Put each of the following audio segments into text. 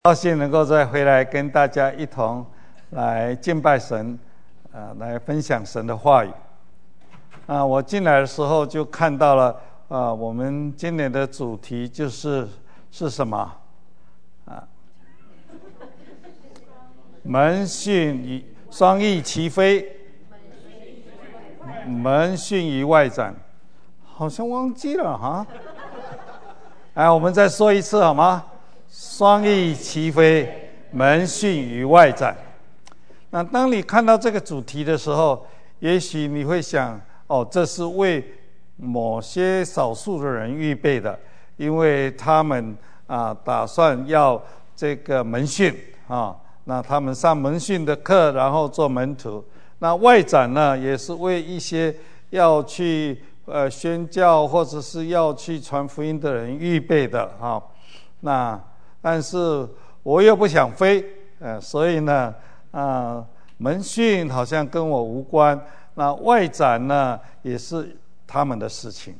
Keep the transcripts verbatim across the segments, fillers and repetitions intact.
高兴能够再回来跟大家一同来敬拜神，呃，来分享神的话语。啊，我进来的时候就看到了，啊，我们今年的主题就是是什么？啊，门训与双翼齐飞，门训于外展，好像忘记了哈。哎，我们再说一次好吗？双翼齐飞，门训于外展。那当你看到这个主题的时候，也许你会想，哦，这是为某些少数的人预备的，因为他们啊打算要这个门训啊，那他们上门训的课，然后做门徒。那外展呢，也是为一些要去呃宣教或者是要去传福音的人预备的啊。那但是我又不想飞，呃，所以呢，啊，门训好像跟我无关。那外展呢，也是他们的事情。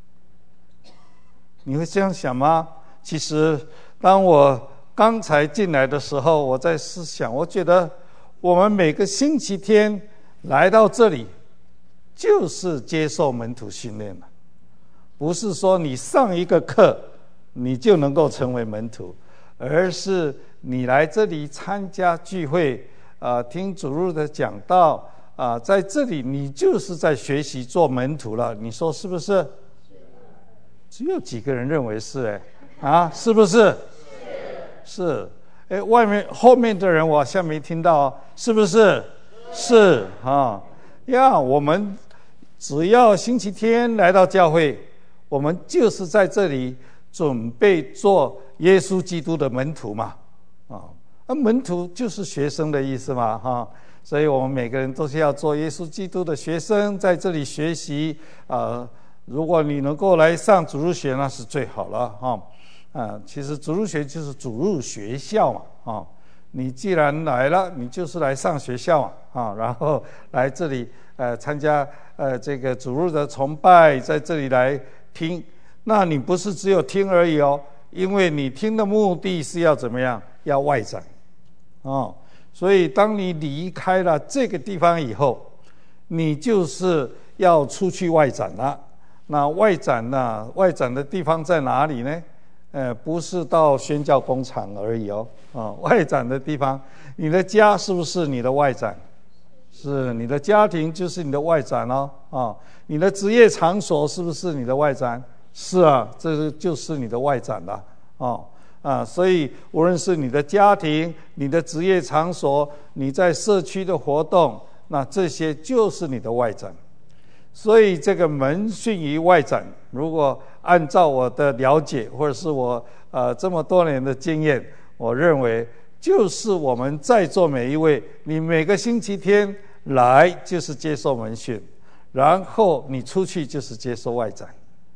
你会这样想吗？其实，当我刚才进来的时候，我在思想，我觉得我们每个星期天来到这里，就是接受门徒训练了，不是说你上一个课，你就能够成为门徒。而是你来这里参加聚会，啊，听主日的讲道，啊，在这里你就是在学习做门徒了。你说是不是？只有几个人认为是，哎，啊，是不是？是。哎，外面后面的人我好像没听到，是不是？是啊，呀，我们只要星期天来到教会，我们就是在这里准备做耶稣基督的门徒嘛，啊，那门徒就是学生的意思嘛，哈，所以我们每个人都是要做耶稣基督的学生，在这里学习啊。如果你能够来上主日学，那是最好了，哈，啊，其实主日学就是主日学校嘛，啊，你既然来了，你就是来上学校嘛，啊，然后来这里呃参加呃这个主日的崇拜，在这里来听，那你不是只有听而已哦。因为你听的目的是要怎么样？要外展，哦，所以当你离开了这个地方以后，你就是要出去外展了。那外展呢？外展的地方在哪里呢？呃，不是到宣教工厂而已哦，哦，外展的地方，你的家是不是你的外展？是，你的家庭就是你的外展哦，哦，你的职业场所是不是你的外展？是啊，这就是你的外展了，哦啊，所以无论是你的家庭、你的职业场所、你在社区的活动，那这些就是你的外展。所以这个门训于外展，如果按照我的了解，或者是我呃这么多年的经验，我认为就是我们在座每一位，你每个星期天来就是接受门训，然后你出去就是接受外展。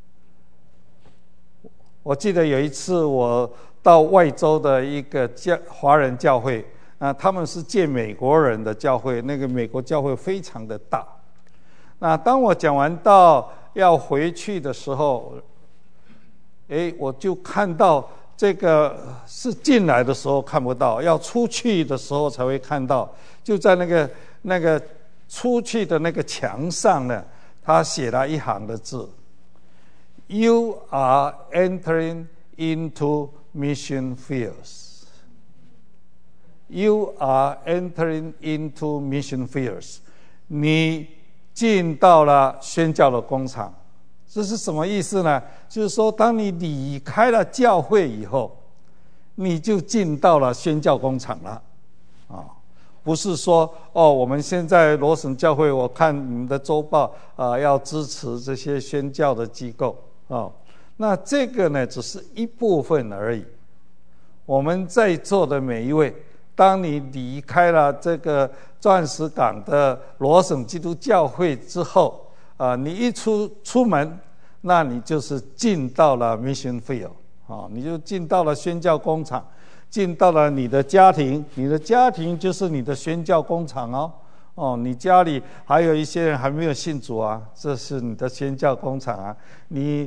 我记得有一次我到外州的一个教华人教会，啊，他们是建美国人的教会，那个美国教会非常的大。那当我讲完道要回去的时候，哎，我就看到这个是进来的时候看不到，要出去的时候才会看到，就在那个那个出去的那个墙上呢，他写了一行的字。You are entering into mission fields. You are entering into mission fields. 你进到了宣教的工厂，这是什么意思呢？就是说，当你离开了教会以后，你就进到了宣教工厂了，啊，不是说哦，我们现在罗省教会，我看你们的周报啊、呃，要支持这些宣教的机构。哦，那这个呢，只是一部分而已。我们在座的每一位，当你离开了这个钻石港的罗省基督教会之后，啊、呃，你一出出门，那你就是进到了 mission field， 啊，你就进到了宣教工厂，进到了你的家庭，你的家庭就是你的宣教工厂哦。哦，你家里还有一些人还没有信主啊，这是你的宣教工厂啊。你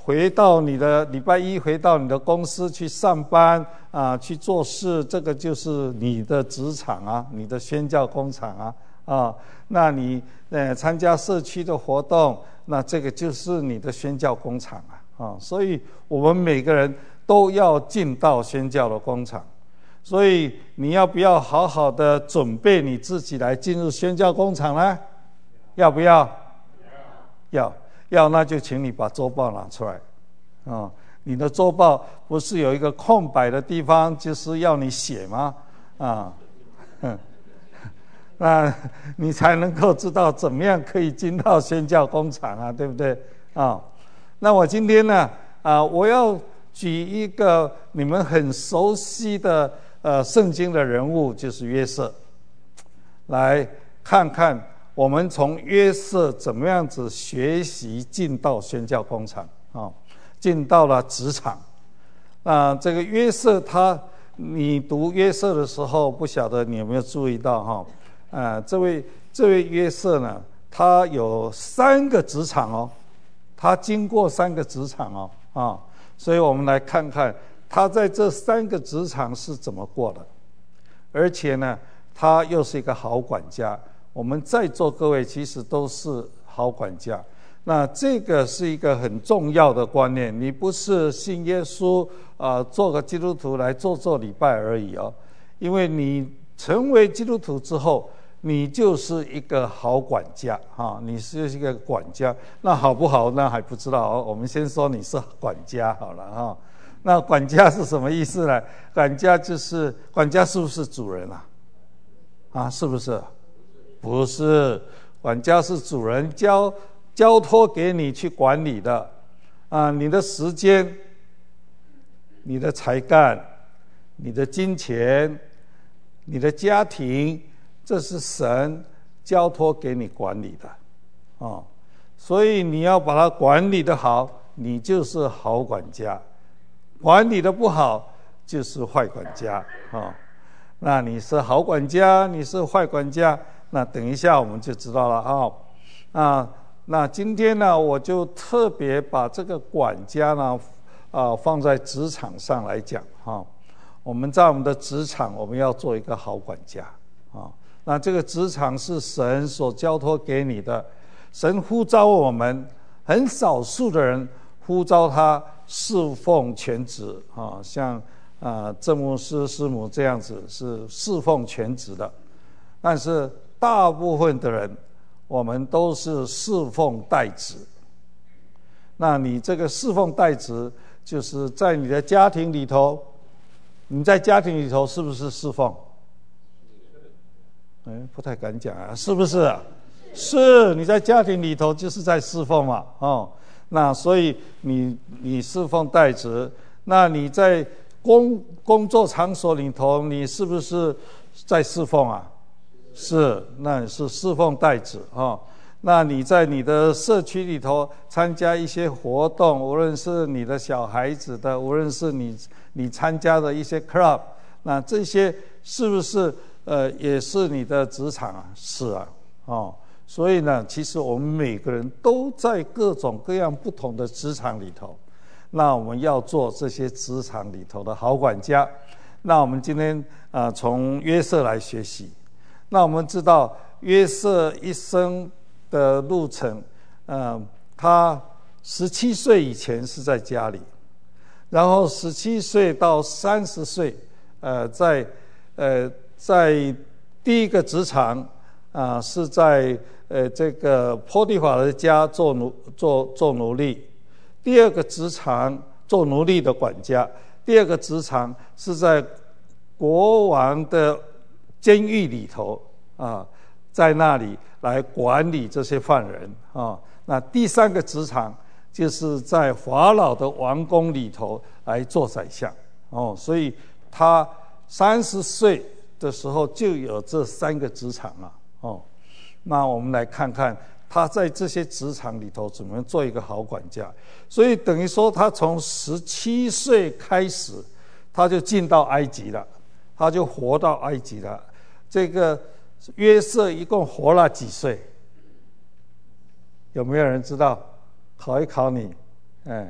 回到你的礼拜一回到你的公司去上班啊，去做事，这个就是你的职场啊，你的宣教工厂啊啊。那你呃参加社区的活动，那这个就是你的宣教工厂啊啊。所以我们每个人都要进到宣教的工厂。所以你要不要好好的准备你自己来进入宣教工厂呢？要不要？要要，那就请你把周报拿出来啊、哦！你的周报不是有一个空白的地方，就是要你写吗？啊、哦，那你才能够知道怎么样可以进到宣教工厂啊，对不对啊、哦？那我今天呢啊、呃，我要举一个你们很熟悉的呃圣经的人物，就是约瑟，来看看我们从约瑟怎么样子学习进到宣教工厂啊，进到了职场。啊，这个约瑟他，你读约瑟的时候，不晓得你有没有注意到哈？啊，这位这位约瑟呢，他有三个职场哦，他经过三个职场哦啊，所以我们来看看他在这三个职场是怎么过的，而且呢，他又是一个好管家。我们在座各位其实都是好管家，那这个是一个很重要的观念。你不是信耶稣啊、呃，做个基督徒来做做礼拜而已哦，因为你成为基督徒之后，你就是一个好管家啊，你是一个管家。那好不好？那还不知道哦。我们先说你是管家好了哈。那管家是什么意思呢？管家就是管家，是不是主人啊？啊，是不是？不是，管家是主人交交托给你去管理的啊，你的时间、你的才干、你的金钱、你的家庭，这是神交托给你管理的啊，所以你要把它管理得好，你就是好管家；管理得不好，就是坏管家啊。那你是好管家，你是坏管家？那等一下我们就知道了啊、哦。啊，那今天呢，我就特别把这个管家呢，啊，放在职场上来讲哈、哦。我们在我们的职场，我们要做一个好管家啊、哦。那这个职场是神所交托给你的，神呼召我们，很少数的人呼召他侍奉全职啊、哦，像啊郑牧师师母这样子是侍奉全职的，但是大部分的人，我们都是侍奉代职。那你这个侍奉代职，就是在你的家庭里头，你在家庭里头是不是侍奉？哎，不太敢讲啊，是不是？是，你在家庭里头就是在侍奉嘛，哦，那所以你你侍奉代职，那你在工工作场所里头，你是不是在侍奉啊？是，那你是侍奉代职啊、哦。那你在你的社区里头参加一些活动，无论是你的小孩子的，无论是你你参加的一些 club， 那这些是不是呃也是你的职场啊？是啊，哦，所以呢，其实我们每个人都在各种各样不同的职场里头。那我们要做这些职场里头的好管家。那我们今天啊、呃，从约瑟来学习。那我们知道约瑟一生的路程，呃，他十七岁以前是在家里，然后十七岁到三十岁，呃，在呃在第一个职场啊、呃、是在呃这个波提法的家做奴做做奴隶，第二个职场做奴隶的管家，第二个职场是在国王的监狱里头啊，在那里来管理这些犯人啊。那第三个职场就是在法老的王宫里头来做宰相哦。所以他三十岁的时候就有这三个职场了哦。那我们来看看他在这些职场里头怎么做一个好管家。所以等于说他从十七岁开始，他就进到埃及了。他就活到埃及了。这个约瑟一共活了几岁？有没有人知道？考一考你，哎，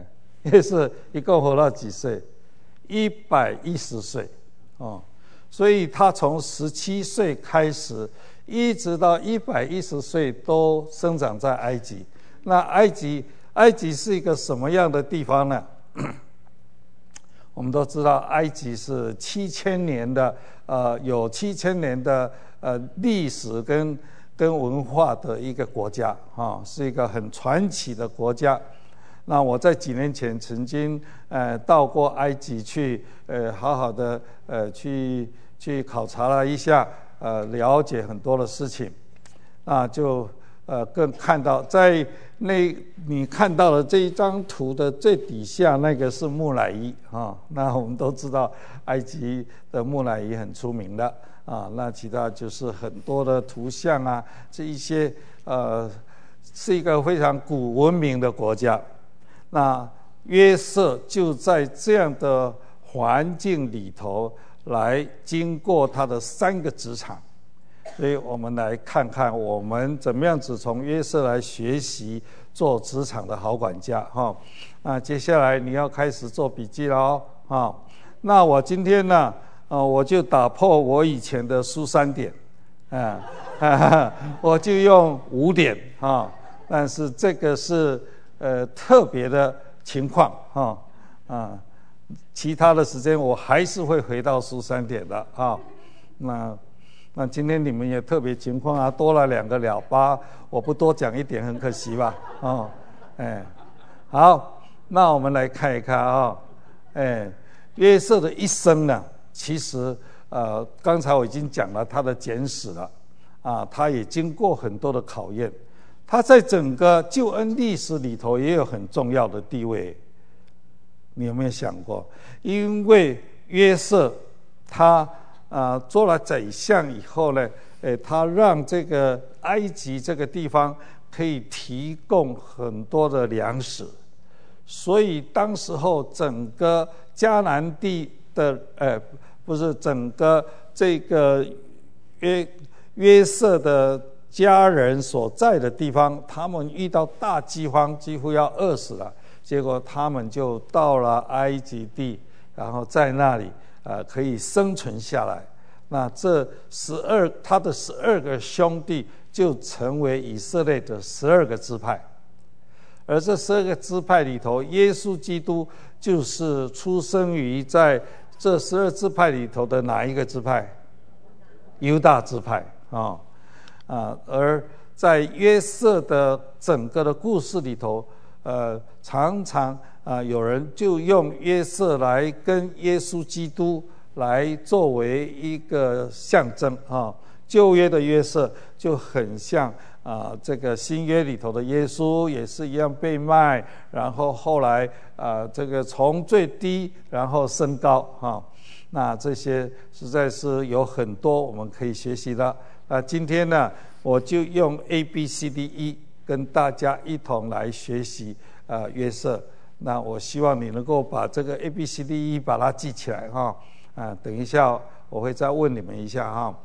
约瑟一共活到几岁？一百一十岁哦，所以他从十七岁开始，一直到一百一十岁都生长在埃及。那埃及，埃及是一个什么样的地方呢？我们都知道，埃及是七千年的，呃，有七千年的呃历史跟跟文化的一个国家啊、哦，是一个很传奇的国家。那我在几年前曾经呃到过埃及去，呃，好好的呃去去考察了一下，呃，了解很多的事情，那就呃更看到在那你看到的这一张图的最底下那个是木乃伊啊、哦，那我们都知道埃及的木乃伊很出名的啊，那其他就是很多的图像啊，这一些呃是一个非常古文明的国家。那约瑟就在这样的环境里头来经过他的三个职场，所以我们来看看我们怎么样子从约瑟来学习做职场的好管家哈。那接下来你要开始做笔记了哦啊。那我今天呢，呃，我就打破我以前的书三点，啊，哈哈我就用五点啊，但是这个是。呃，特别的情况哈啊，其他的时间我还是会回到书三点的啊。那那今天你们也特别情况啊，多了两个了八，我不多讲一点很可惜吧？哦，哎，好，那我们来看一看啊，哎，约瑟的一生呢，其实呃，刚才我已经讲了他的简史了啊，他也经过很多的考验。他在整个救恩历史里头也有很重要的地位，你有没有想过？因为约瑟他啊、呃、做了宰相以后呢，诶，他让这个埃及这个地方可以提供很多的粮食，所以当时候整个迦南地的呃不是整个这个约约瑟的。家人所在的地方，他们遇到大饥荒，几乎要饿死了。结果他们就到了埃及地，然后在那里呃可以生存下来。那这十二他的十二个兄弟就成为以色列的十二个支派，而这十二个支派里头，耶稣基督就是出生于在这十二支派里头的哪一个支派？犹大支派啊。哦啊，而在约瑟的整个的故事里头，呃，常常啊，有人就用约瑟来跟耶稣基督来作为一个象征啊。旧约的约瑟就很像啊，这个新约里头的耶稣也是一样被卖，然后后来啊，这个从最低然后升高啊。那这些实在是有很多我们可以学习的。那今天呢，我就用 A B C D E 跟大家一同来学习呃约瑟。那我希望你能够把这个 A B C D E 把它记起来哈。啊，等一下我会再问你们一下哈。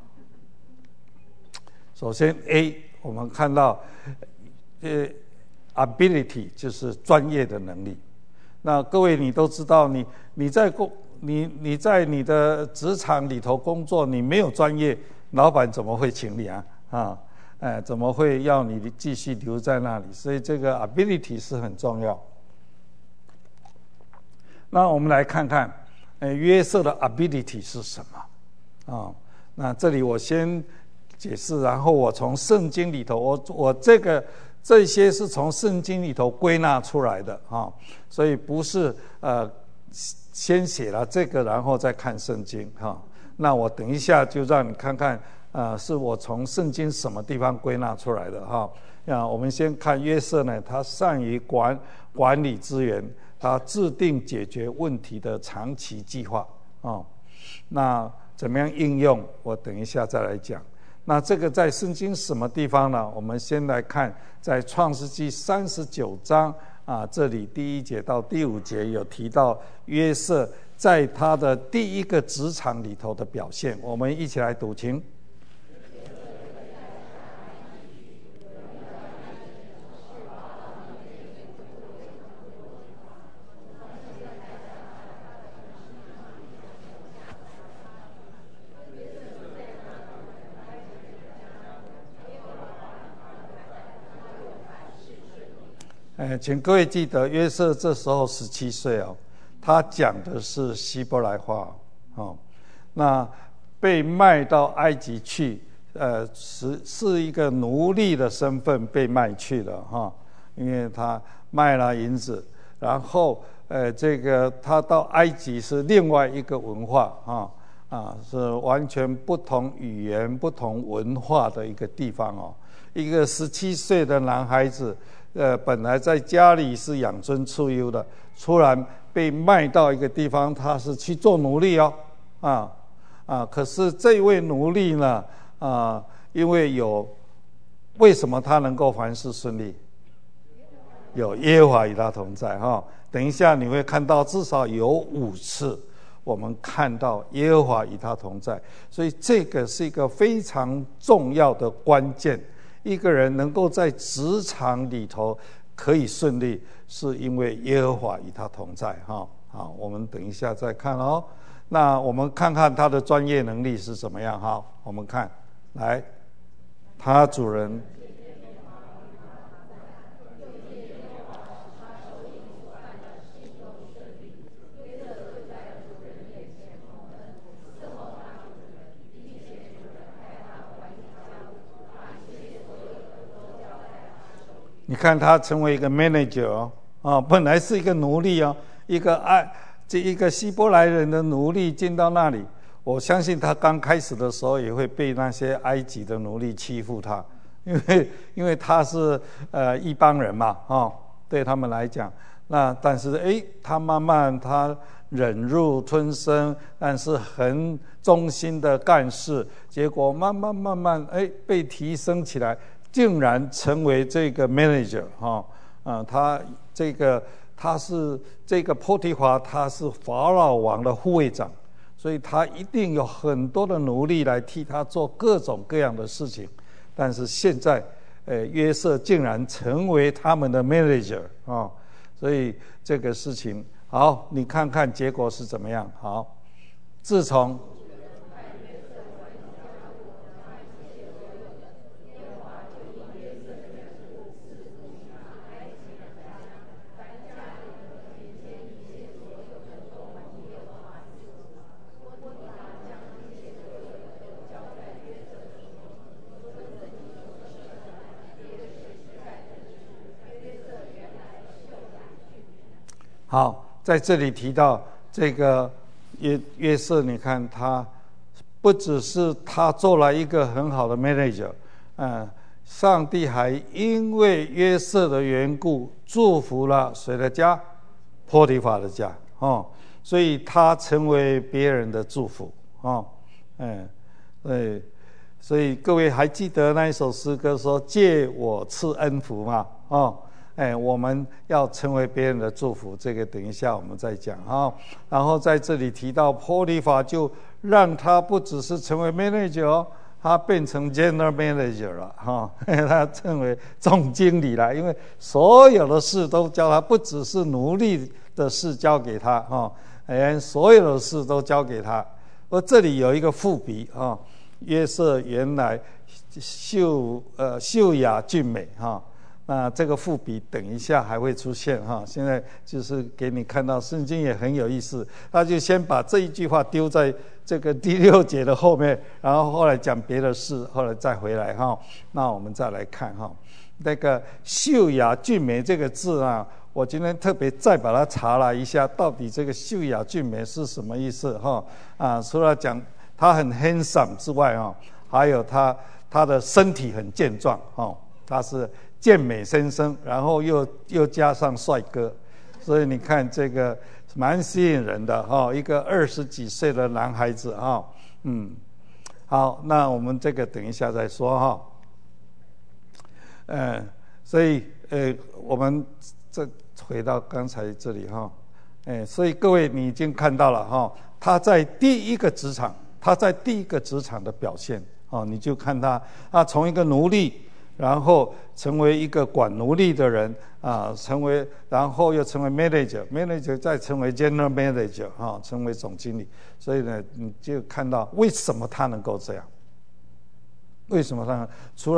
首先 A 我们看到呃 ability 就是专业的能力。那各位你都知道，你你在工你你在你的职场里头工作，你没有专业，老板怎么会请你啊？啊，哎，怎么会要你继续留在那里？所以这个 ability 是很重要。那我们来看看，呃，约瑟的 ability 是什么？啊，那这里我先解释，然后我从圣经里头，我我这个这些是从圣经里头归纳出来的啊，所以不是呃先写了这个，然后再看圣经哈、啊。那我等一下就让你看看，呃，是我从圣经什么地方归纳出来的哈。啊，我们先看约瑟呢，他善于管管理资源，他制定解决问题的长期计划啊。那怎么样应用？我等一下再来讲。那这个在圣经什么地方呢？我们先来看在创世纪三十九章啊，这里第一节到第五节有提到约瑟在他的第一个职场里头的表现，我们一起来读经。 呃，请各位记得，约瑟这时候十七岁哦，他讲的是希伯来话哦。那被卖到埃及去，呃，是是一个奴隶的身份被卖去了哈、哦，因为他卖了银子，然后呃，这个他到埃及是另外一个文化啊啊，是完全不同语言、不同文化的一个地方哦。一个十七岁的男孩子，呃，本来在家里是养尊处优的，突然被卖到一个地方，他是去做奴隶哦，啊啊，可是这位奴隶呢，啊，因为有为什么他能够凡事顺利？有耶和华与他同在哈。等一下你会看到至少有五次我们看到耶和华与他同在，所以这个是一个非常重要的关键。一个人能够在职场里头可以顺利，是因为耶和华与他同在哈。好，我们等一下再看哦。那我们看看他的专业能力是怎么样哈。我们看来，他主人你看他成为一个 manager 哦，啊，本来是一个奴隶哦，一个爱这一个希伯来人的奴隶进到那里，我相信他刚开始的时候也会被那些埃及的奴隶欺负他，因为因为他是呃一帮人嘛，哦，对他们来讲，那但是哎，他慢慢他忍辱吞声，但是很忠心的干事，结果慢慢慢慢哎被提升起来。竟然成为这个 manager 哈、哦、啊，他这个他是这个波提乏，他是法老王的护卫长，所以他一定有很多的奴隶来替他做各种各样的事情。但是现在，呃，约瑟竟然成为他们的 manager 啊、哦，所以这个事情好，你看看结果是怎么样？好，自从好，在这里提到这个约约瑟，你看他不只是他做了一个很好的 manager， 嗯，上帝还因为约瑟的缘故祝福了谁的家？波提乏的家哦，所以他成为别人的祝福哦，嗯，对，所以各位还记得那一首诗歌说借我赐恩福吗？哦。哎，我们要成为别人的祝福，这个等一下我们再讲啊。然后在这里提到波提乏，就让他不只是成为 manager， 他变成 general manager 了哈，他成为总经理了，因为所有的事都交他，不只是奴隶的事交给他哈，哎，所有的事都交给他。而这里有一个伏笔啊，约瑟原来秀呃秀雅俊美哈。那这个伏笔等一下还会出现哈，现在就是给你看到圣经也很有意思，他就先把这一句话丢在这个第六节的后面，然后后来讲别的事，后来再回来哈。那我们再来看哈，那个秀雅俊美这个字啊，我今天特别再把它查了一下，到底这个秀雅俊美是什么意思哈？啊，除了讲他很 handsome 之外啊，还有他他的身体很健壮哈，他是健美先生，然后又又加上帅哥，所以你看这个蛮吸引人的哈、哦，一个二十几岁的男孩子哈、哦，嗯，好，那我们这个等一下再说哈、哦，呃，所以呃，我们再回到刚才这里哈、哦，哎，所以各位你已经看到了哈、哦，他在第一个职场，他在第一个职场的表现哦，你就看他他从一个奴隶。然后成为一个管奴隶的人啊，成为然后又成为 manager，manager 再成为 general manager 啊，成为总经理。所以呢，你就看到为什么他能够这样？为什么他除了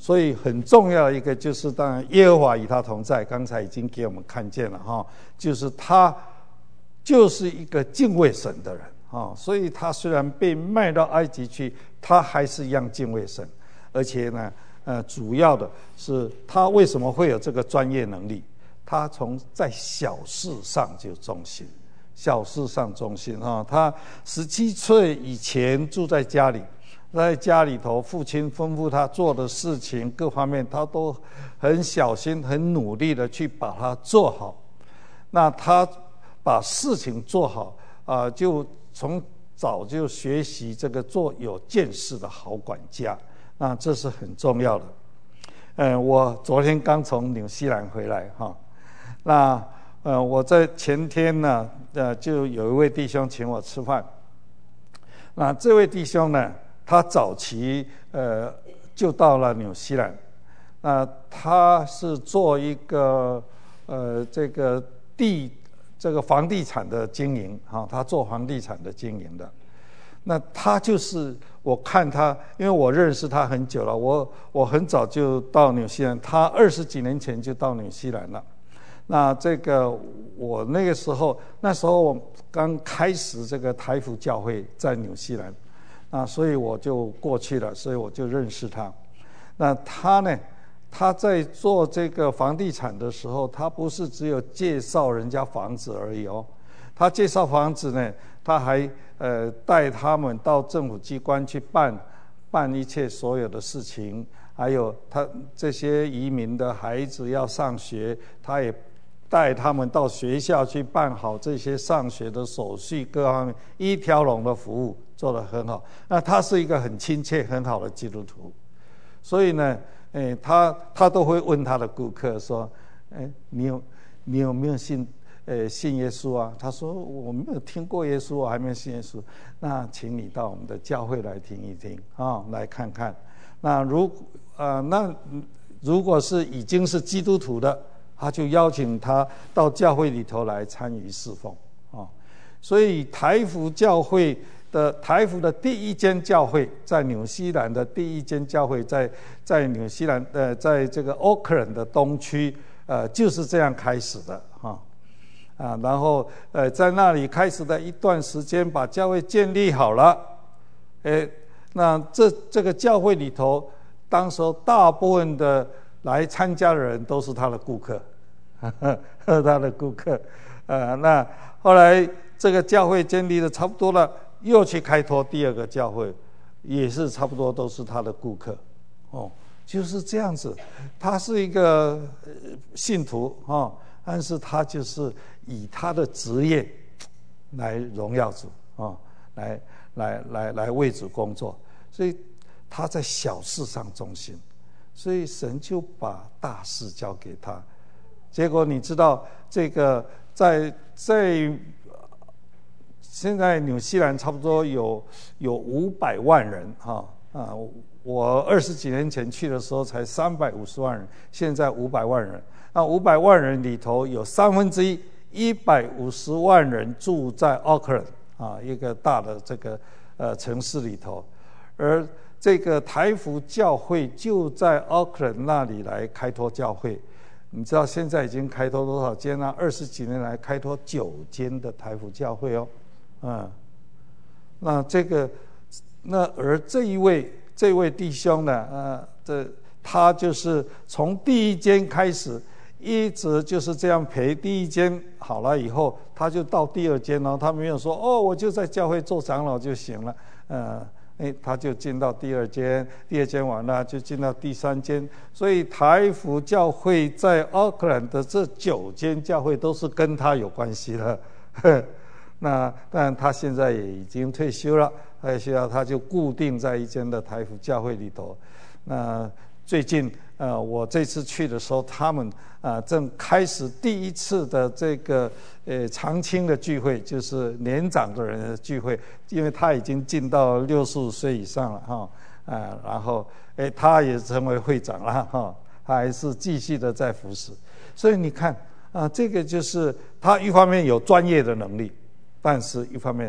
所以很重要的一个就是，当然耶和华与他同在，刚才已经给我们看见了哈，就是他就是一个敬畏神的人啊，所以他虽然被卖到埃及去，他还是一样敬畏神，而且呢，呃，主要的是他为什么会有这个专业能力？他从在小事上就忠心，小事上忠心啊。他十七岁以前住在家里。在家里头，父亲吩咐他做的事情，各方面他都很小心、很努力的去把它做好。那他把事情做好啊、呃，就从早就学习这个做有见识的好管家。那这是很重要的。嗯，我昨天刚从纽西兰回来哈。那呃，我在前天呢，呃，就有一位弟兄请我吃饭。那这位弟兄呢？他早期呃就到了纽西兰，那他是做一个呃这个地这个房地产的经营啊，他做房地产的经营的。那他就是我看他，因为我认识他很久了，我我很早就到纽西兰，他二十几年前就到纽西兰了。那这个我那个时候，那时候我刚开始这个台福教会在纽西兰。啊，所以我就过去了，所以我就认识他。那他呢，他在做这个房地产的时候，他不是只有介绍人家房子而已哦，他介绍房子呢，他还呃带他们到政府机关去办办一切所有的事情，还有他这些移民的孩子要上学，他也带他们到学校去办好这些上学的手续，各方面一条龙的服务做得很好。那他是一个很亲切很好的基督徒，所以呢，哎，他他都会问他的顾客说：“哎，你有你有没有信呃信耶稣啊？”他说：“我没有听过耶稣，我还没有信耶稣。”那请你到我们的教会来听一听啊，来看看。那如啊、呃，那如果是已经是基督徒的，他就邀请他到教会里头来参与侍奉啊。所以台福教会的台福的第一间教会，在纽西兰的第一间教会，在在纽西兰呃，在这个奥克兰的东区，呃，就是这样开始的哈啊。然后呃，在那里开始的一段时间，把教会建立好了，哎，那这这个教会里头，当时候大部分的来参加的人都是他的顾客。他的顾客，呃，那后来这个教会建立的差不多了，又去开拓第二个教会，也是差不多都是他的顾客，哦，就是这样子。他是一个信徒哦，但是他就是以他的职业来荣耀主哦，来来来来为主工作，所以他在小事上忠心，所以神就把大事交给他。结果你知道，这个在在现在纽西兰差不多有有五百万人哈啊！我二十几年前去的时候才三百五十万人，现在五百万人。那五百万人里头有三分之一，一百五十万人住在奥克兰啊，一个大的这个呃城市里头，而这个台福教会就在奥克兰那里来开拓教会。你知道现在已经开拓多少间呢？二十几年来开拓九间的台福教会哦，嗯，那这个，那而这一位这位弟兄呢，呃，这他就是从第一间开始，一直就是这样陪。第一间好了以后，他就到第二间了。他没有说哦，我就在教会做长老就行了，呃。哎，他就进到第二间，第二间完了就进到第三间，所以台福教会在奥克兰的这九间教会都是跟他有关系的。那当然他现在也已经退休了，退休了他就固定在一间的台福教会里头。那最近呃，我这次去的时候，他们啊、呃、正开始第一次的这个呃长青的聚会，就是年长的人的聚会，因为他已经进到六十五岁以上了哈啊、呃，然后哎他也成为会长了哈，他还是继续的在服侍。所以你看啊、呃，这个就是他一方面有专业的能力，但是一方面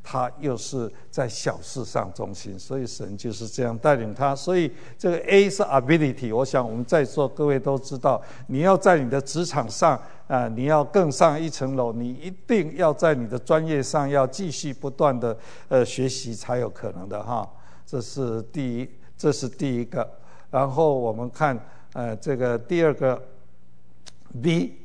他又是在小事上忠心，所以神就是这样带领他。所以这个 A 是 ability， 我想我们在座各位都知道，你要在你的职场上啊、呃，你要更上一层楼，你一定要在你的专业上要继续不断的呃学习才有可能的哈。这是第一，这是第一个。然后我们看呃这个第二个 B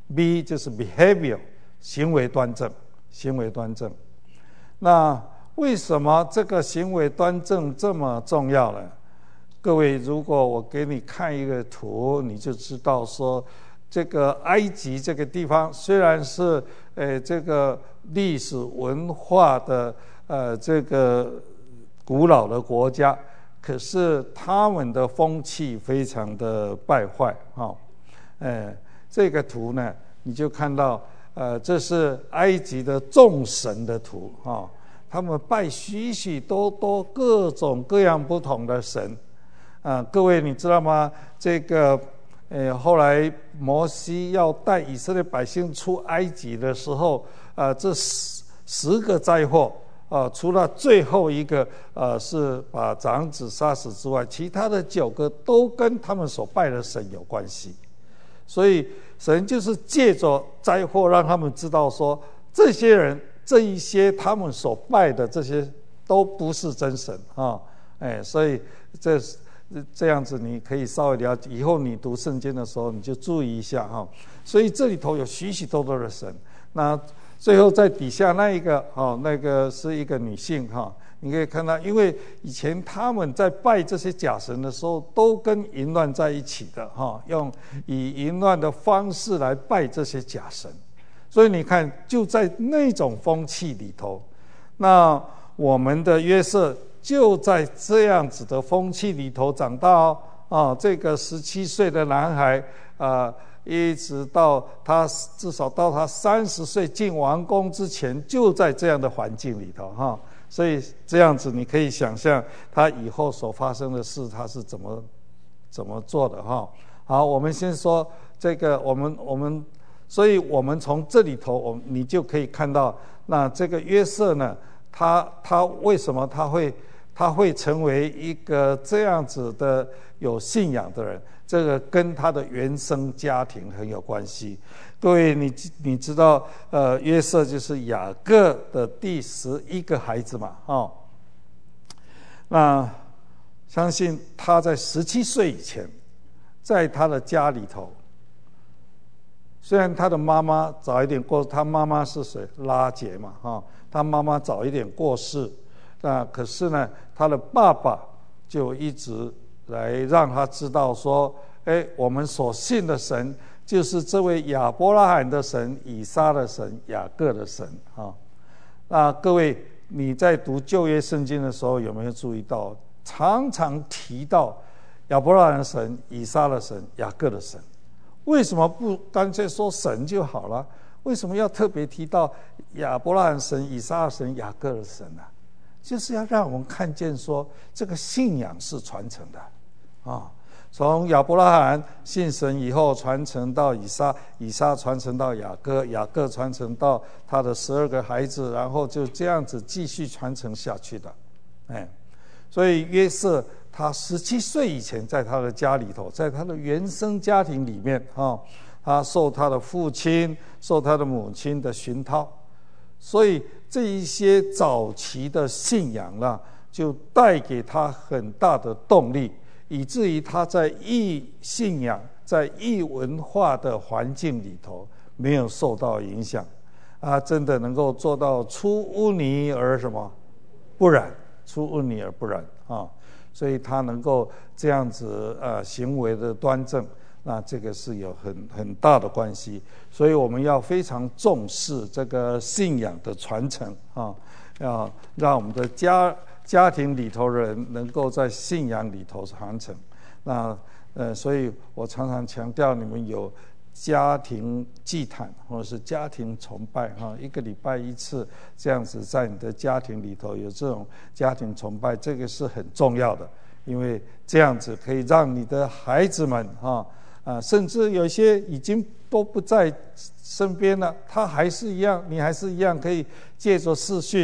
B 就是 behavior， 行为端正，行为端正。那为什么这个行为端正这么重要呢？各位，如果我给你看一个图，你就知道说，这个埃及这个地方虽然是呃这个历史文化的呃这个古老的国家，可是他们的风气非常的败坏哈。呃，这个图呢，你就看到。呃，这是埃及的众神的图啊、哦，他们拜许许多多各种各样不同的神啊、呃。各位你知道吗？这个呃，后来摩西要带以色列百姓出埃及的时候，啊、呃，这十十个灾祸啊、呃，除了最后一个呃是把长子杀死之外，其他的九个都跟他们所拜的神有关系，所以。神就是借着灾祸让他们知道说，这些人这一些他们所拜的这些都不是真神啊，哎，所以这这样子你可以稍微了解，以后你读圣经的时候你就注意一下哈。所以这里头有许许多多的神，那最后在底下那一个哦，那个是一个女性哈。你可以看到，因为以前他们在拜这些假神的时候，都跟淫乱在一起的哈，用以淫乱的方式来拜这些假神，所以你看，就在那种风气里头，那我们的约瑟就在这样子的风气里头长大哦。啊，这个十七岁的男孩啊、呃，一直到他至少到他三十岁进王宫之前，就在这样的环境里头哈。所以这样子，你可以想象他以后所发生的事，他是怎么怎么做的哈。好，我们先说这个，我们我们，所以我们从这里头，我你就可以看到，那这个约瑟呢，他他为什么他会他会成为一个这样子的有信仰的人？这个跟他的原生家庭很有关系。各位，你你知道，呃，约瑟就是雅各的第十一个孩子嘛，哦，那相信他在十七岁以前，在他的家里头，虽然他的妈妈早一点过，他妈妈是谁？拉结嘛，哈、哦，他妈妈早一点过世，那可是呢，他的爸爸就一直来让他知道说，哎，我们所信的神就是这位亚伯拉罕的神、以撒的神、雅各的神啊。那各位，你在读旧约圣经的时候，有没有注意到，常常提到亚伯拉罕的神、以撒的神、雅各的神？为什么不干脆说神就好了？为什么要特别提到亚伯拉罕神、以撒的神、雅各的神呢？就是要让我们看见说，这个信仰是传承的啊。从亚伯拉罕信神以后，传承到以撒，以撒传承到雅各，雅各传承到他的十二个孩子，然后就这样子继续传承下去的。哎，所以约瑟他十七岁以前，在他的家里头，在他的原生家庭里面啊，他受他的父亲、受他的母亲的熏陶，所以这一些早期的信仰呢，就带给他很大的动力。以至于他在异信仰、在异文化的环境里头没有受到影响，啊，真的能够做到出污泥而什么不染，出污泥而不染啊！所以他能够这样子呃行为的端正，那这个是有很很大的关系。所以我们要非常重视这个信仰的传承啊，要让我们的家。家庭里头的人能够在信仰里头传承，那呃，所以我常常强调，你们有家庭祭坛或者是家庭崇拜哈，一个礼拜一次这样子，在你的家庭里头有这种家庭崇拜，这个是很重要的，因为这样子可以让你的孩子们哈啊，甚至有些已经都不在身边了，他还是一样，你还是一样可以借着视讯。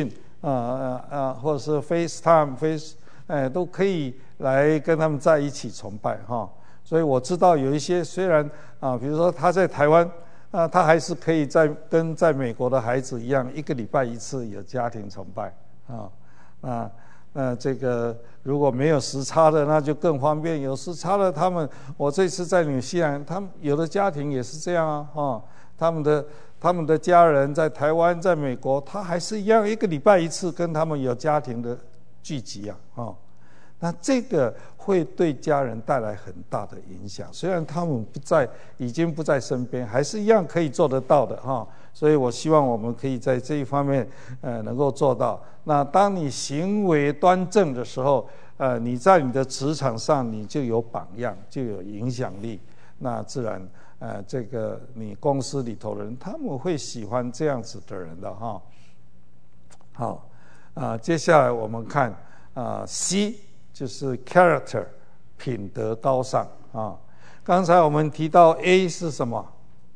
呃呃，或者是 FaceTime、Face， 哎，都可以来跟他们在一起崇拜哈。所以我知道有一些虽然啊，比如说他在台湾啊，他还是可以在跟在美国的孩子一样，一个礼拜一次有家庭崇拜啊。那那这个如果没有时差的，那就更方便。有时差的，他们我这次在纽西兰，他们有的家庭也是这样啊，啊，他们的他们的家人在台湾、在美国，他还是一样一个礼拜一次跟他们有家庭的聚集啊，啊。那这个会对家人带来很大的影响，虽然他们不在，已经不在身边，还是一样可以做得到的哈。所以我希望我们可以在这一方面，呃，能够做到。那当你行为端正的时候，呃，你在你的职场上你就有榜样，就有影响力，那自然，呃，这个你公司里头的人他们会喜欢这样子的人的哈。好，啊、呃，接下来我们看啊、呃、C。就是 character 品德高尚啊。刚才我们提到 A 是什么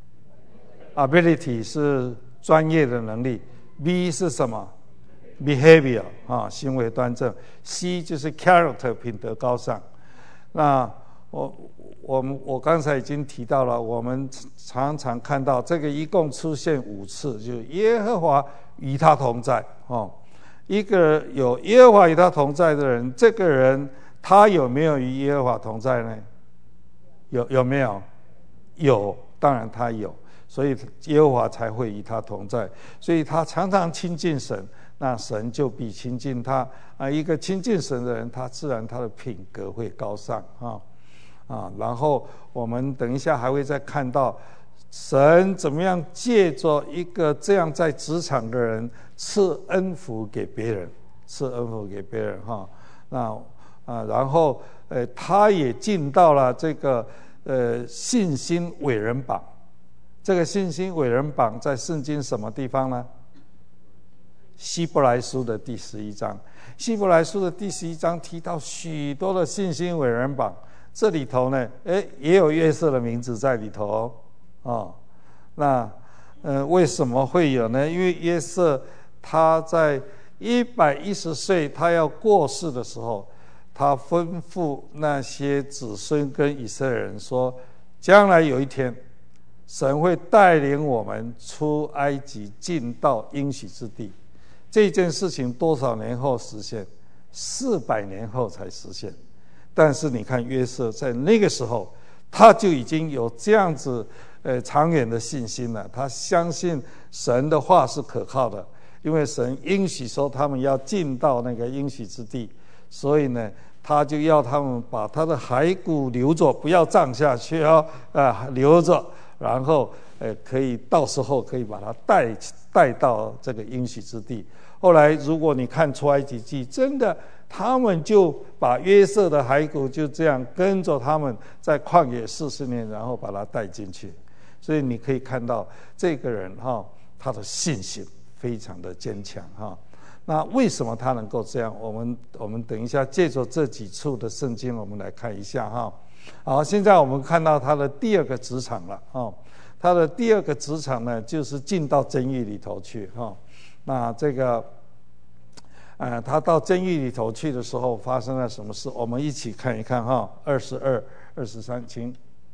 ？ability 是专业的能力。B 是什么 ？behavior 啊，行为端正。C 就是 character 品德高尚。那我我们我刚才已经提到了，我们常常看到这个一共出现五次，就是耶和华与他同在哦。一个有耶和华与他同在的人，这个人他有没有与耶和华同在呢？有有没有？有，当然他有，所以耶和华才会与他同在。所以他常常亲近神，那神就必亲近他啊。一个亲近神的人，他自然他的品格会高尚啊啊。然后我们等一下还会再看到神怎么样借着一个这样在职场的人赐恩福给别人，赐恩福给别人哈。那啊，然后呃，他也进到了这个呃信心伟人榜。这个信心伟人榜在圣经什么地方呢？希伯来书的第十一章。希伯来书的第十一章提到许多的信心伟人榜，这里头呢，哎，也有约瑟的名字在里头哦。哦，那呃，为什么会有呢？因为约瑟他在一百一十岁他要过世的时候，他吩咐那些子孙跟以色列人说，将来有一天神会带领我们出埃及进到应许之地。这件事情多少年后实现？四百年后才实现。但是你看约瑟在那个时候他就已经有这样子呃长远的信心了，他相信神的话是可靠的，因为神应许说他们要进到那个应许之地，所以呢他就要他们把他的骸骨留着，不要葬下去哦，啊、呃、留着，然后呃可以到时候可以把它带带到这个应许之地。后来如果你看出埃及记，真的他们就把约瑟的骸骨就这样跟着他们在旷野四十年，然后把他带进去。所以你可以看到这个人哈，他的信心非常的坚强哈。那为什么他能够这样？我们我们等一下借着这几处的圣经，我们来看一下哈。好，现在我们看到他的第二个职场了哈。他的第二个职场呢，就是进到监狱里头去哈。那这个，呃，他到监狱里头去的时候发生了什么事？我们一起看一看哈。二十二、二十三，请。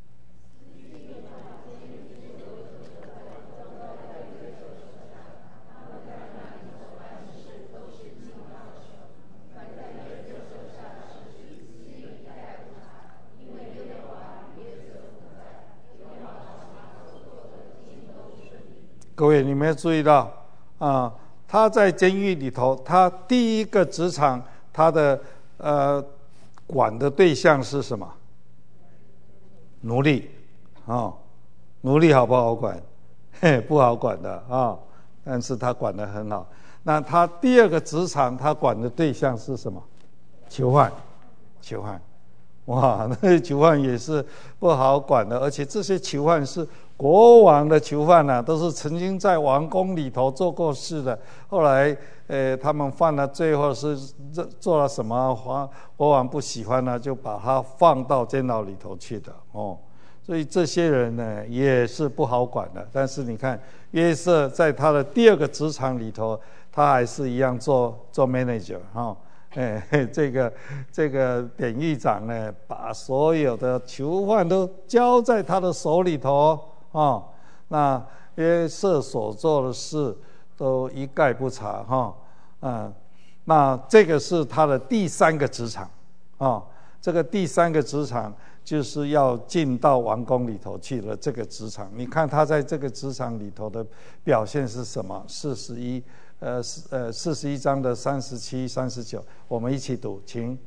各位，你们要注意到啊，他在监狱里头，他第一个职场，他的呃管的对象是什么？奴隶啊，奴隶好不好管？嘿，不好管的啊，但是他管得很好。那他第二个职场，他管的对象是什么？囚犯，囚犯。哇，那些囚犯也是不好管的，而且这些囚犯是国王的囚犯啊，都是曾经在王宫里头做过事的。后来，呃，他们犯了罪，或者是做了什么，皇国王不喜欢呢，就把他放到监牢里头去的哦。所以这些人呢，也是不好管的。但是你看，约瑟在他的第二个职场里头， 他还是一样做做 manager 哈、哦。哎，这个这个典狱长呢，把所有的囚犯都交在他的手里头啊、哦。那约瑟所做的事都一概不查哈。哦嗯，那这个是他的第三个职场啊、哦。这个第三个职场就是要进到王宫里头去了。这个职场，你看他在这个职场里头的表现是什么？四十一。呃，呃，四十一章的三十七、三十九，我们一起读，请。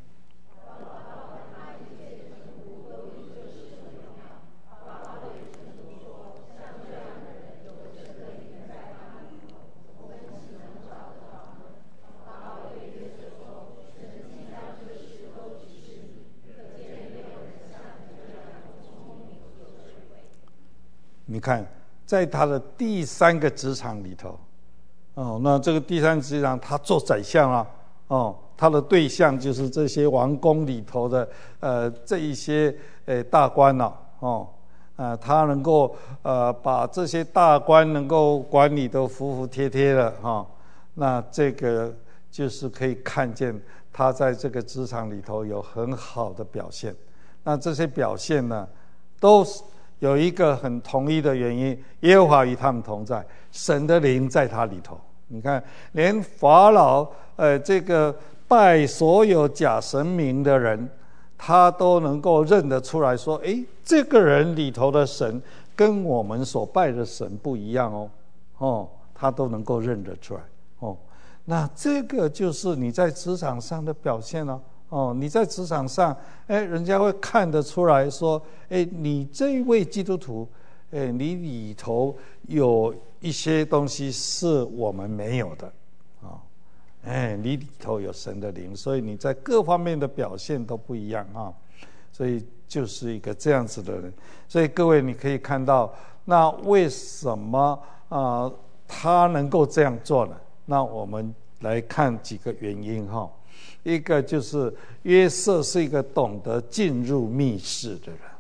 你看，在他的第三个职场里头。哦，那这个第三职场他做宰相啊，哦，他的对象就是这些王宫里头的呃这一些呃大官了、啊，哦，啊、呃，他能够呃把这些大官能够管理都服服帖帖的哈、哦，那这个就是可以看见他在这个职场里头有很好的表现。那这些表现呢，都有一个很统一的原因，耶和华与他们同在，神的灵在他里头。你看，连法老呃这个拜所有假神明的人，他都能够认得出来说，诶，这个人里头的神跟我们所拜的神不一样哦，哦，他都能够认得出来哦。那这个就是你在职场上的表现哦。哦，你在职场上，哎，人家会看得出来说，哎，你这一位基督徒，哎，你里头有一些东西是我们没有的，啊、哦，哎，你里头有神的灵，所以你在各方面的表现都不一样啊，所以就是一个这样子的人。所以各位你可以看到，那为什么啊、呃、他能够这样做呢？那我们来看几个原因哈、哦。一个就是约瑟是一个懂得进入密室的人，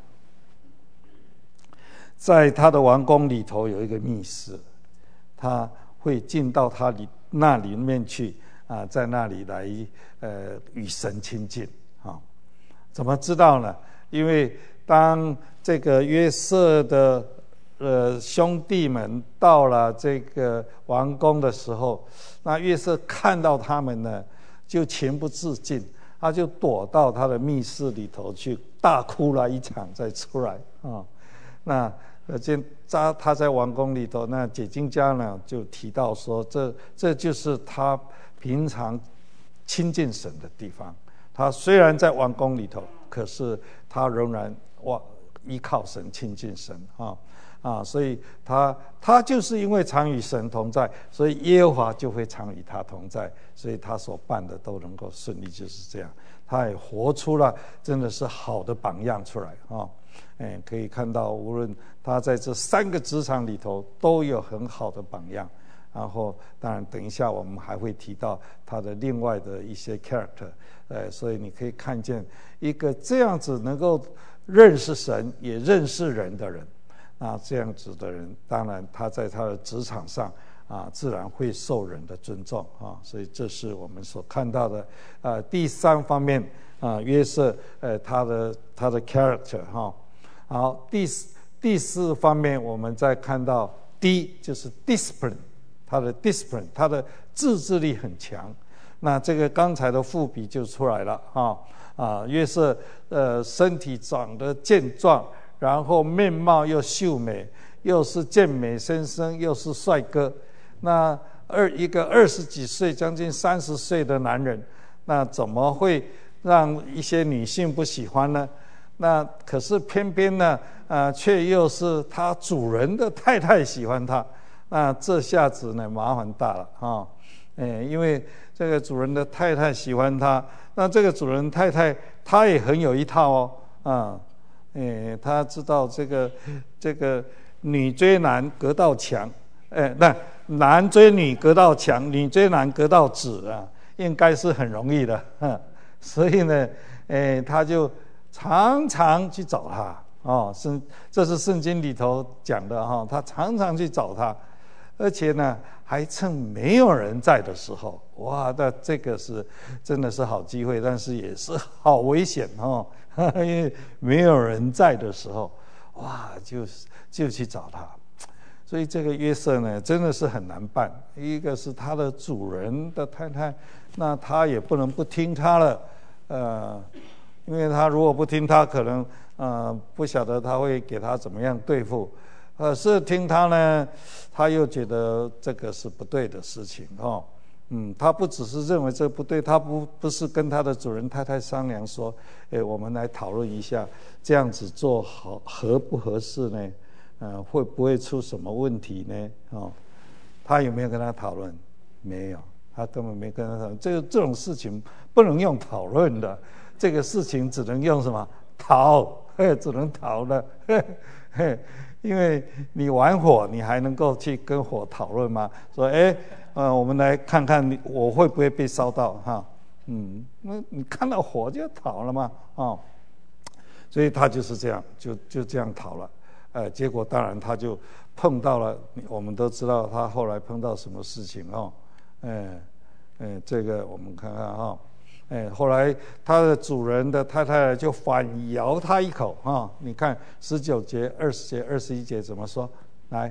在他的王宫里头有一个密室，他会进到他里那里面去啊，在那里来呃与神亲近啊。怎么知道呢？因为当这个约瑟的呃兄弟们到了这个王宫的时候，那约瑟看到他们呢，就情不自禁，他就躲到他的密室里头去大哭了一场，再出来啊、哦。那呃，这他在王宫里头，那解经家呢就提到说，这这就是他平常亲近神的地方。他虽然在王宫里头，可是他仍然哇依靠神亲近神啊。哦啊，所以他他就是因为常与神同在，所以耶和华就会常与他同在，所以他所办的都能够顺利，就是这样。他也活出了真的是好的榜样出来啊！哎，可以看到，无论他在这三个职场里头都有很好的榜样。然后，当然等一下我们还会提到他的另外的一些 character， 呃，所以你可以看见一个这样子能够认识神也认识人的人。那这样子的人，当然他在他的职场上啊，自然会受人的尊重啊，所以这是我们所看到的呃第三方面啊，约瑟呃他的他的 character 哈。好，第四第四方面我们再看到 D 就是 discipline， 他的 discipline， 他的自制力很强。那这个刚才的副笔就出来了啊啊，约瑟呃身体长得健壮。然后面貌又秀美，又是健美先生，又是帅哥。那二一个二十几岁、将近三十岁的男人，那怎么会让一些女性不喜欢呢？那可是偏偏呢，呃，却又是他主人的太太喜欢他。那这下子呢，麻烦大了啊！哎，因为这个主人的太太喜欢他，那这个主人太太他也很有一套哦，啊。哎，他知道这个这个女追男隔道墙，哎，那男追女隔道墙，女追男隔道纸啊，应该是很容易的。嗯、所以呢，哎，他就常常去找他哦，圣这是圣经里头讲的哈、哦，他常常去找他，而且呢还趁没有人在的时候，哇，那这个是真的是好机会，但是也是好危险哦，因为没有人在的时候，哇，就就去找他。所以这个约瑟呢，真的是很难办。一个是他的主人的太太，那他也不能不听他了，呃，因为他如果不听他，可能呃不晓得他会给他怎么样对付。可是听他呢，他又觉得这个是不对的事情哦。嗯，他不只是认为这不对，他不不是跟他的主人太太商量说，哎，我们来讨论一下，这样子做好合不合适呢？呃，会不会出什么问题呢？哦，他有没有跟他讨论？没有，他根本没跟他讨论。这个这种事情不能用讨论的，这个事情只能用什么逃，只能逃的。因为你玩火，你还能够去跟火讨论吗？说，哎，呃，我们来看看你我会不会被烧到哈？嗯，那你看到火就逃了嘛，哦，所以他就是这样，就就这样逃了。呃，结果当然他就碰到了，我们都知道他后来碰到什么事情哦，哎，哎，这个我们看看哈，哎，后来他的主人的太太就反咬他一口哈，你看十九节、二十节、二十一节怎么说？来。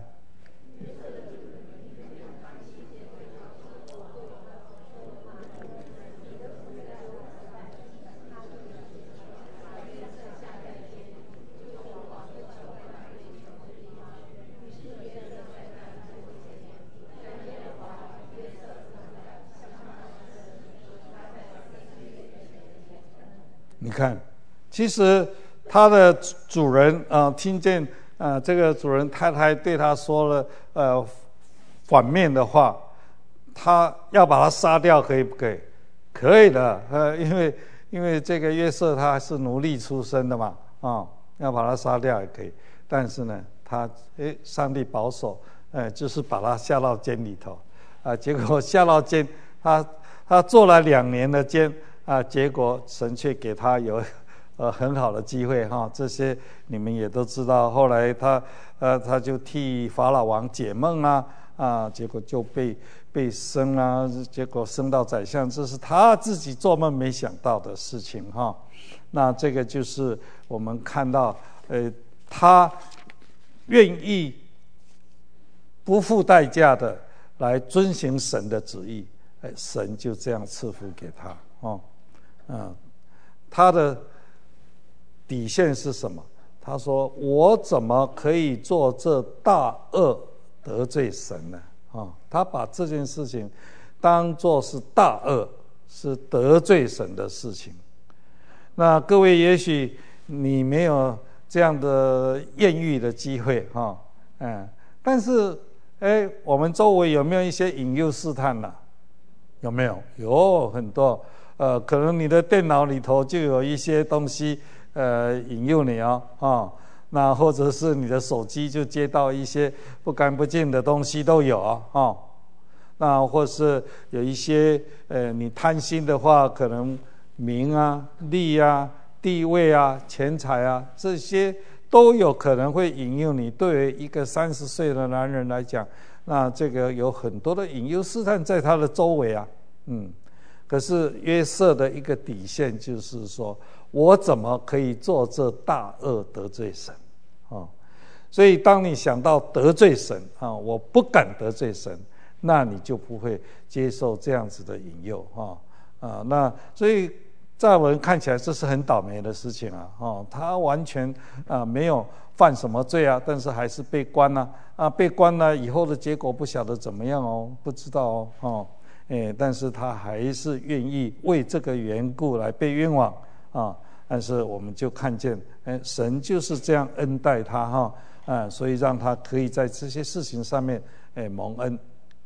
你看，其实他的主人啊、呃，听见啊、呃，这个主人太太对他说了呃反面的话，他要把他杀掉，可以不可以？可以的，呃，因为因为这个约瑟他是奴隶出身的嘛，啊、哦，要把他杀掉也可以。但是呢，他诶，上帝保守，呃，就是把他下到监里头，啊、呃，结果下到监，他他做了两年的监。啊，结果神却给他有呃很好的机会哈，这些你们也都知道。后来他呃他就替法老王解梦啊啊，结果就被被升啊，结果升到宰相，这是他自己做梦没想到的事情哈。那这个就是我们看到呃他愿意不付代价的来遵行神的旨意，哎，神就这样赐福给他哦。嗯，他的底线是什么？他说：“我怎么可以做这大恶得罪神呢？”啊，他把这件事情当作是大恶，是得罪神的事情。那各位，也许你没有这样的艳遇的机会，哈，嗯，但是，哎，我们周围有没有一些引诱试探呢？有没有？有很多。呃，可能你的电脑里头就有一些东西，呃，引诱你哦，啊、哦，那或者是你的手机就接到一些不干不净的东西都有啊、哦，那或是有一些，呃，你贪心的话，可能名啊、利啊、地位啊、钱财啊，这些都有可能会引诱你。对于一个三十岁的男人来讲，那这个有很多的引诱试探在他的周围啊，嗯。可是约瑟的一个底线就是说，我怎么可以做这大恶得罪神啊、哦？所以当你想到得罪神啊，我不敢得罪神，那你就不会接受这样子的引诱啊啊。那所以在我们看起来这是很倒霉的事情啊哦，他完全啊没有犯什么罪啊，但是还是被关了 啊, 啊被关了以后的结果不晓得怎么样哦，不知道哦哦。哎，但是他还是愿意为这个缘故来被冤枉啊！但是我们就看见，哎，神就是这样恩待他哈啊，所以让他可以在这些事情上面哎蒙恩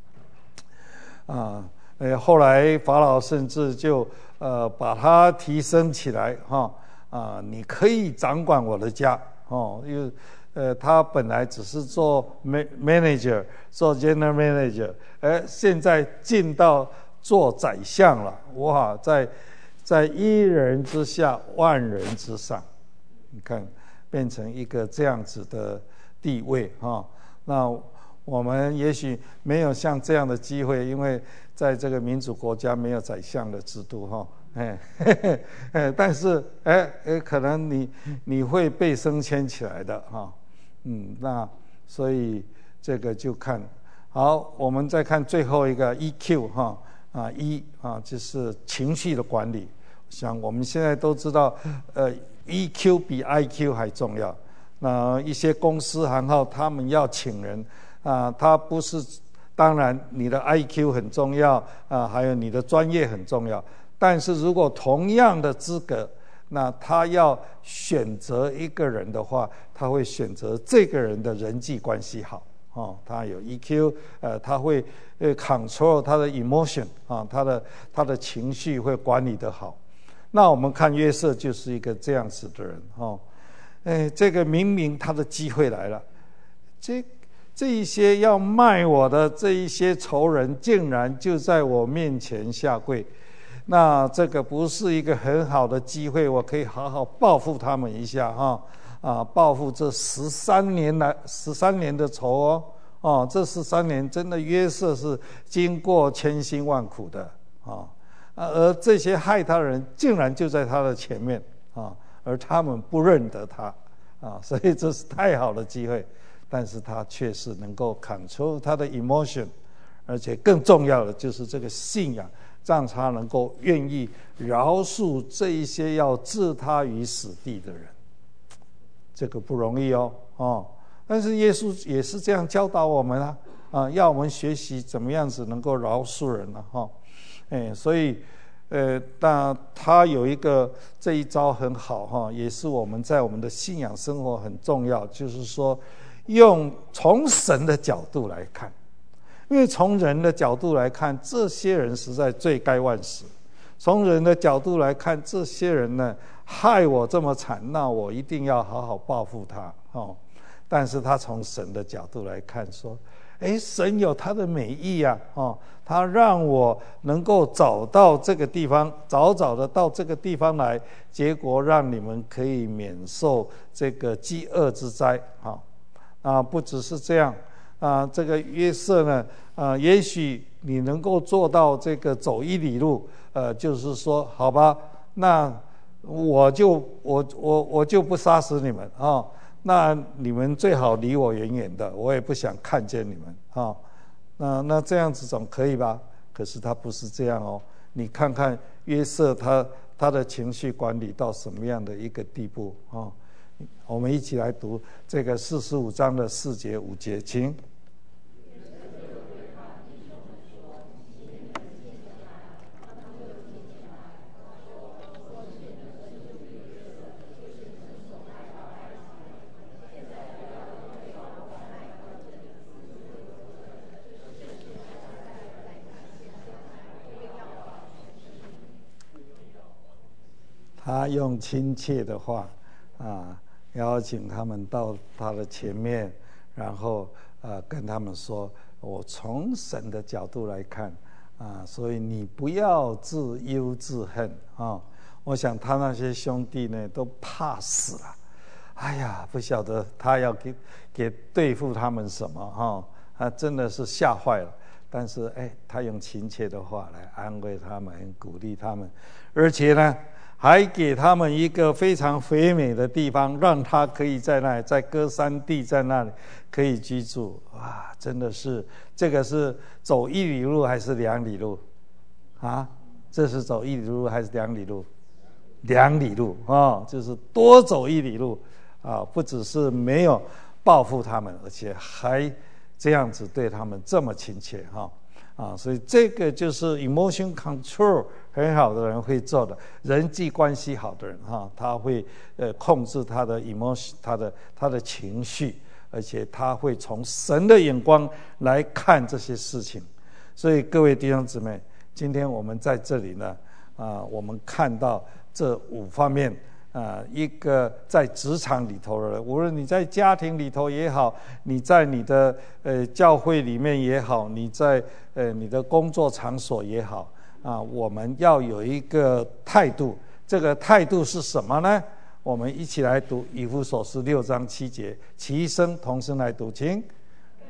啊。哎，后来法老甚至就呃把他提升起来哈啊，你可以掌管我的家哦，因为呃，他本来只是做 manager， 做 general manager， 哎，现在进到做宰相了，哇，在在一人之下，万人之上，你看，变成一个这样子的地位哈、哦。那我们也许没有像这样的机会，因为在这个民主国家没有宰相的制度哈，哎，哎，但是哎哎，可能你你会被升迁起来的哈，嗯，那所以这个就看好，我们再看最后一个 E Q 哈啊 E 啊就是情绪的管理，像我们现在都知道，呃 E Q 比 I Q 还重要。那一些公司行号他们要请人啊，他不是，当然你的 I Q 很重要啊，还有你的专业很重要。但是如果同样的资格，那他要选择一个人的话，他会选择这个人的人际关系好哦，他有 E Q， 呃，他会呃 control 他的 emotion 啊，他的他的情绪会管理得好。那我们看约瑟就是一个这样子的人哦。哎，这个明明他的机会来了，这这一些要卖我的这一些仇人，竟然就在我面前下跪，那这个不是一个很好的机会，我可以好好报复他们一下哈啊，报复这十三年来十三年的仇哦哦，这十三年真的约瑟是经过千辛万苦的啊，而这些害他的人竟然就在他的前面啊。而他们不认得他啊，所以这是太好的机会，但是他却是能够 control 他的 emotion， 而且更重要的就是这个信仰，让他能够愿意饶恕这一些要置他于死地的人，这个不容易哦哦。但是耶稣也是这样教导我们啊啊，要我们学习怎么样子能够饶恕人了哈，哎，所以。呃，但他有一个这一招很好哈，也是我们在我们的信仰生活很重要，就是说用从神的角度来看，因为从人的角度来看，这些人实在罪该万死；从人的角度来看，这些人呢害我这么惨，那我一定要好好报复他哦。但是他从神的角度来看，说，哎，神有他的美意啊，哦，他让我能够找到这个地方，早早的到这个地方来，结果让你们可以免受这个饥饿之灾啊！啊，不只是这样啊，这个约瑟呢，啊，也许你能够做到这个走一里路，呃，就是说，好吧，那我就我我我就不杀死你们啊。那你们最好离我远远的，我也不想看见你们啊。那那这样子总可以吧？可是他不是这样哦。你看看约瑟他他的情绪管理到什么样的一个地步啊？我们一起来读这个四十五章的四节五节，请。他用亲切的话啊，邀请他们到他的前面，然后呃跟他们说：“我从神的角度来看啊，所以你不要自忧自恨啊。”我想他那些兄弟呢都怕死了，哎呀，不晓得他要给给对付他们什么哈，他真的是吓坏了。但是哎，他用亲切的话来安慰他们，鼓励他们，而且呢。还给他们一个非常肥美的地方，让他可以在那里，在歌珊地，在那里可以居住。哇，真的是这个是走一里路还是两里路啊？这是走一里路还是两里路？两里路啊、哦，就是多走一里路啊！不只是没有报复他们，而且还这样子对他们这么亲切哈。啊，所以这个就是 emotion control 很好的人会做的，人际关系好的人哈，他会呃控制他的 emotion， 他的他的情绪，而且他会从神的眼光来看这些事情。所以各位弟兄姊妹，今天我们在这里呢，啊，我们看到这五方面。啊，一个在职场里头的人，无论你在家庭里头也好，你在你的呃教会里面也好，你在呃你的工作场所也好，啊，我们要有一个态度。这个态度是什么呢？我们一起来读以弗所书六章七节，齐声同声来读，请。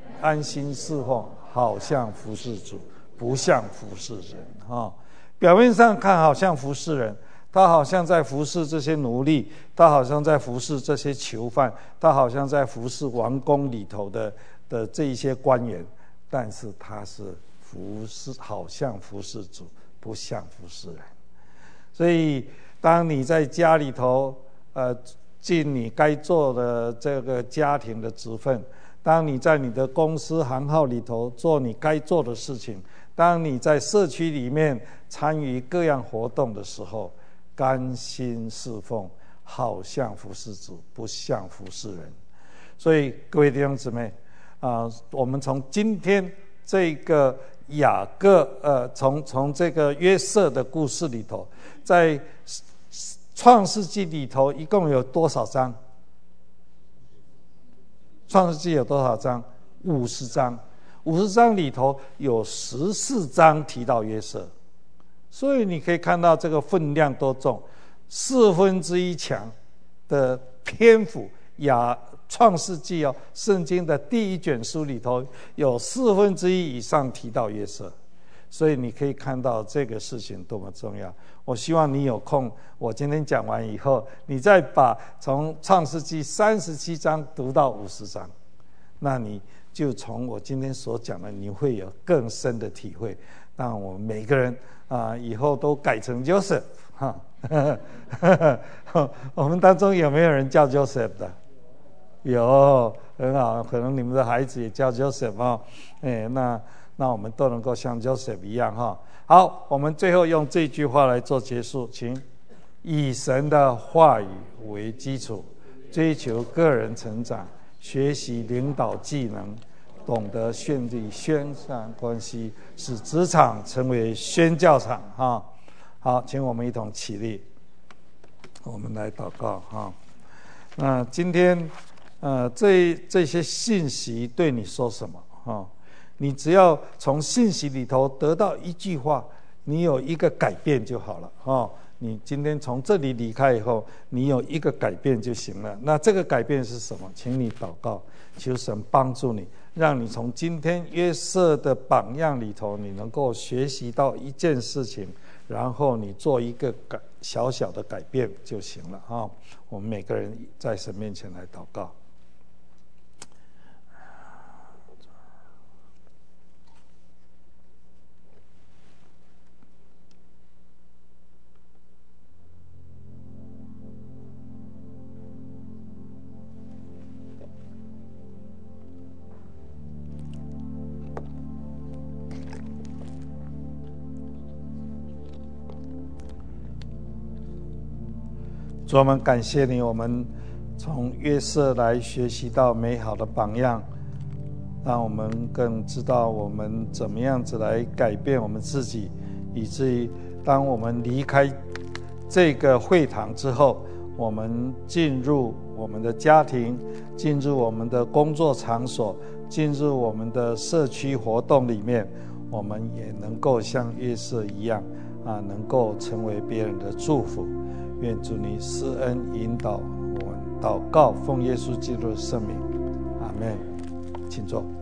安心侍奉，好像服侍主，不像服侍人。哦，表面上看好像服侍人，他好像在服侍这些奴隶，他好像在服侍这些囚犯，他好像在服侍王宫里头的的这一些官员，但是他是服侍，好像服侍主，不像服侍人。所以当你在家里头呃尽你该做的这个家庭的职分，当你在你的公司行号里头做你该做的事情，当你在社区里面参与各样活动的时候，甘心侍奉，好像服侍主，不像服侍人。所以各位弟兄姊妹啊、呃，我们从今天这个雅各呃，从从这个约瑟的故事里头，在创世纪里头一共有多少章？创世纪有多少章？五十章。五十章里头有十四章提到约瑟，所以你可以看到这个分量多重，四分之一强的篇幅，雅创世纪哦，圣经的第一卷书里头有四分之一以上提到约瑟，所以你可以看到这个事情多么重要。我希望你有空，我今天讲完以后，你再把从创世纪三十七章读到五十章，那你就从我今天所讲的，你会有更深的体会。让我们每个人啊、呃，以后都改成 Joseph 哈。我们当中有没有人叫 Joseph 的？有，很好，可能你们的孩子也叫 Joseph 哈、哦。哎，那那我们都能够像 Joseph 一样哈。好，我们最后用这句话来做结束，请以神的话语为基础，追求个人成长，学习领导技能，懂得建立宣传关系，使职场成为宣教场哈。好，请我们一同起立，我们来祷告哈。那今天呃，这这些信息对你说什么哈？你只要从信息里头得到一句话，你有一个改变就好了哈。你今天从这里离开以后，你有一个改变就行了。那这个改变是什么？请你祷告，求神帮助你，让你从今天约瑟的榜样里头，你能够学习到一件事情，然后你做一个改小小的改变就行了哈。我们每个人在神面前来祷告。主，我们感谢你，我们从约瑟来学习到美好的榜样，让我们更知道我们怎么样子来改变我们自己，以至于当我们离开这个会堂之后，我们进入我们的家庭，进入我们的工作场所，进入我们的社区活动里面，我们也能够像约瑟一样啊，能够成为别人的祝福。愿主你施恩引导我们祷告，奉耶稣基督的圣名，阿们。请坐。